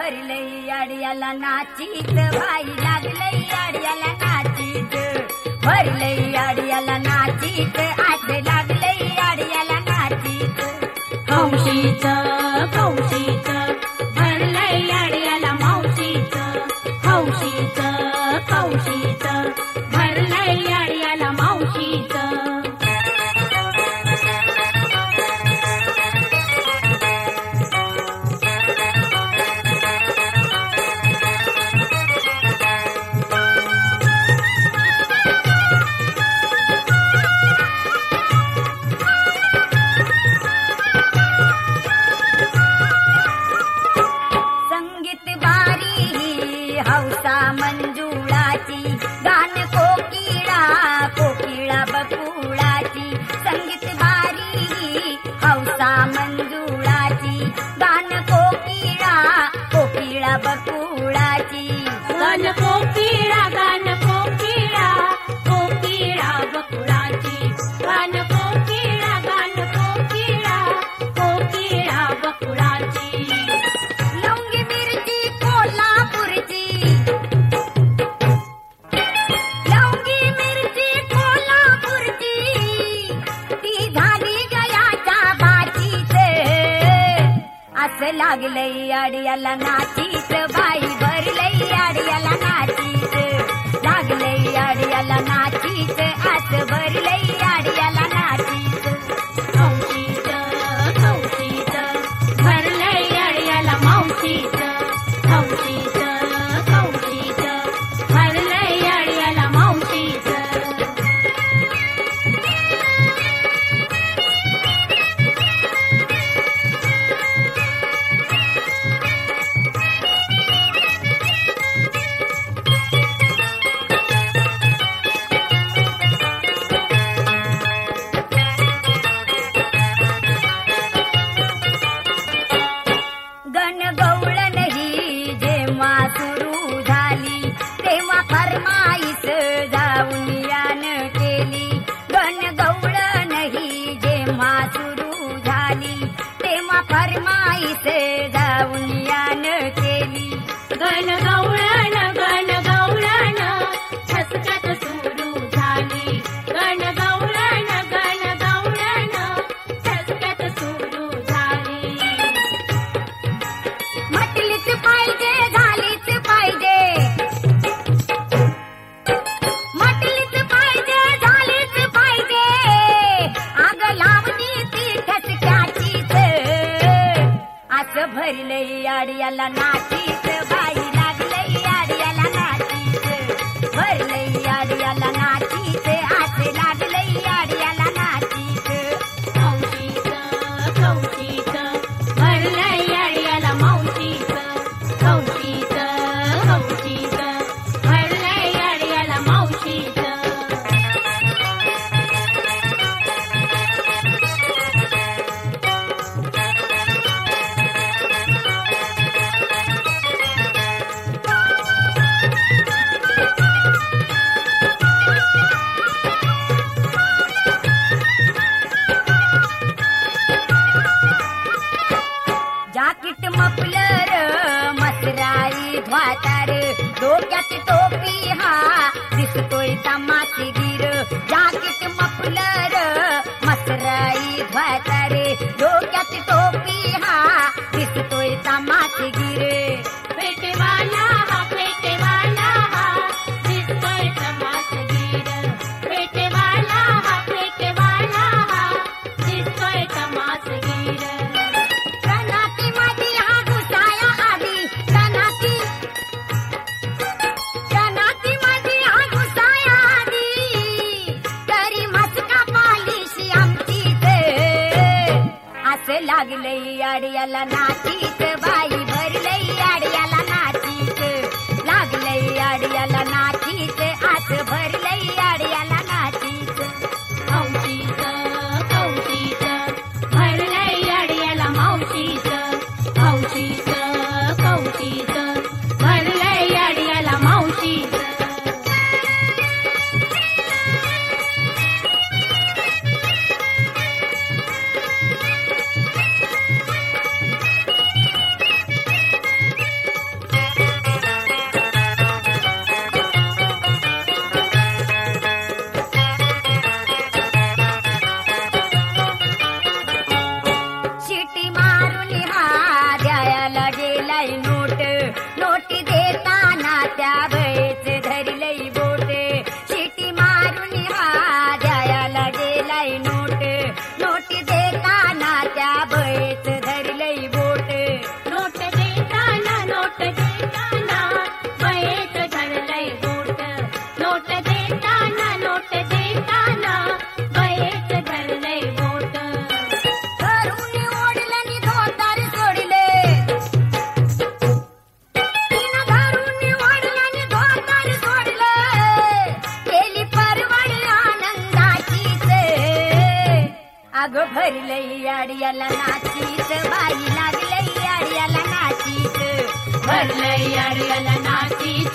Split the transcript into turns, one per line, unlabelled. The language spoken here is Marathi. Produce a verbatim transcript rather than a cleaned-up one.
भरलंय आडियाला नाचीत बाई लागलंय आडियाला नाचीत भरलंय आडियाला नाचीत आठ लागलंय आडियाला नाचीत
हौशीच कौशीच भरलंय आडियाला मावशीच हौशीच कौशीच भरलंय आडियाला मावशीच
हौसा मंजुळाची गान कोकिळा कोकिळा बकुळाची संगीत बारी हौसा मंजुळाची गान कोकिळा कोकिळा बकुळाची
गान कोकिळा गान कोकिळा कोकिळा बकुळाची गान कोकिळा गान कोकिळा कोकिळा बकुळाची
लवंगी मिरची कोल्हापूरची असं लागलंय आडियाला नाचीत बाई भरलंय आडियाला नाचीत लागलंय आडियाला नाचीत असं भरलंय आडियाला नाचीत
हौशीच कौशीच भरलंय आडियाला मावशीच हौशीच कौशीच भरलंय आडियाला मावशीच
गणगौळण ही जेव्हा सुरू झाली तेव्हा फरमाईस जाऊन यान केली गणगौळण ही जेव्हा सुरू झाली तेव्हा फरमाईस जाऊन यान केली
गणगौळण गणगौळण ठसक्यात सुरू झाली गणगौळण गणगौळण ठसक्यात सुरू झाली
म्हटलीच पाहिजे झालीच पाहिजे म्हटलीच पाहिजे झालीच पाहिजे आग लावली ती ठसक्याचीच असं भरलंय आडियाला नाचीत बाई लागलंय आडियाला नाचीत भरलंय आडियाला नाचीत असं लागलंय आडियाला नाचीत
हौशीच कौशीच भरलंय आडियाला मावशीच हौशीच कौशीच भरलंय आडियाला मावशीच
जाकीट मफलर मसराई ध्वातार डोक्यात टोपी हा दिसतोय तमाशगीर जाकीट मफलर मसराई ध्वातार डोक्यात टोपी हा दिसतोय तमाशगीर
पेटेवाला हा पेटेवाला हा दिसतोय तमाशगीर पेटेवाला हा पेटेवाला हा दिसतोय तमाशगीर
कनाती मध्ये हा घुसाया आधी कनाती कनाती मध्ये हा घुसाया आधी तरी मस्का पालिशी आमचीच असं लागलंय आडियाला नाचीत बाई भरलंय आडियाला नाचीत लागलंय आडियाला नाचीत असं भरलंय आडियाला नाचीत
हौशीच कौशीच भरलंय आडियाला मावशीच हौशीच कौशीच भरलंय आडियाला मावशीच
भरलंय अडयाला नाचीत बाई लागलंय अडयाला नाचीत
भरलंय अडयाला नाचीत